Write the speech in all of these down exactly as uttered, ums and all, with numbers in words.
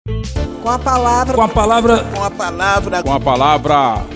Com a palavra. Com a palavra. Com a palavra. Com a palavra.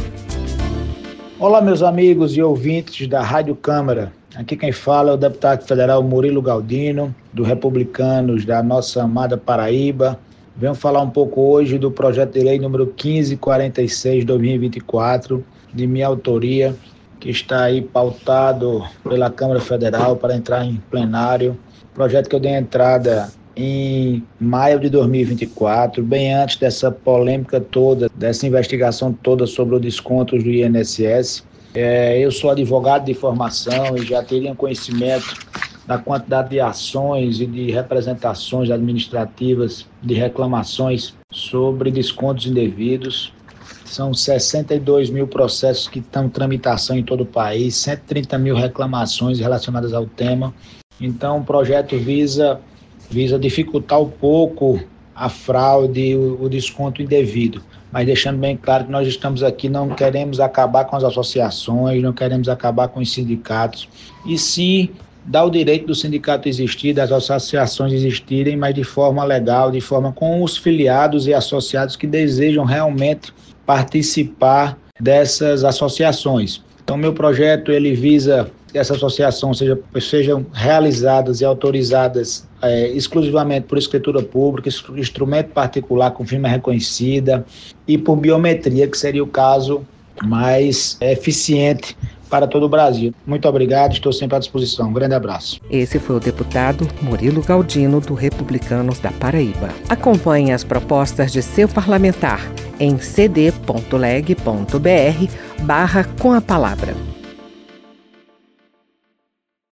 Olá, meus amigos e ouvintes da Rádio Câmara. Aqui quem fala é o deputado federal Murilo Galdino, do Republicanos da nossa amada Paraíba. Venho falar um pouco hoje do projeto de lei número quinze quarenta e seis de dois mil e vinte e quatro, de minha autoria, que está aí pautado pela Câmara Federal para entrar em plenário. Projeto que eu dei entrada em maio de dois mil e vinte e quatro, bem antes dessa polêmica toda, dessa investigação toda sobre os descontos do I N S S. É, eu sou advogado de formação e já teria conhecimento da quantidade de ações e de representações administrativas, de reclamações sobre descontos indevidos. São sessenta e dois mil processos que estão em tramitação em todo o país, cento e trinta mil reclamações relacionadas ao tema. Então, o projeto visa... visa dificultar um pouco a fraude, o, o desconto indevido, mas deixando bem claro que nós estamos aqui, não queremos acabar com as associações, não queremos acabar com os sindicatos, e sim dar o direito do sindicato existir, das associações existirem, mas de forma legal, de forma com os filiados e associados que desejam realmente participar dessas associações. Então, meu projeto ele visa que essa associação seja, sejam realizadas e autorizadas é, exclusivamente por escritura pública, instrumento particular com firma reconhecida e por biometria, que seria o caso mais eficiente para todo o Brasil. Muito obrigado, estou sempre à disposição. Um grande abraço. Esse foi o deputado Murilo Galdino, do Republicanos da Paraíba. Acompanhe as propostas de seu parlamentar em cd.leg.br barra com a palavra.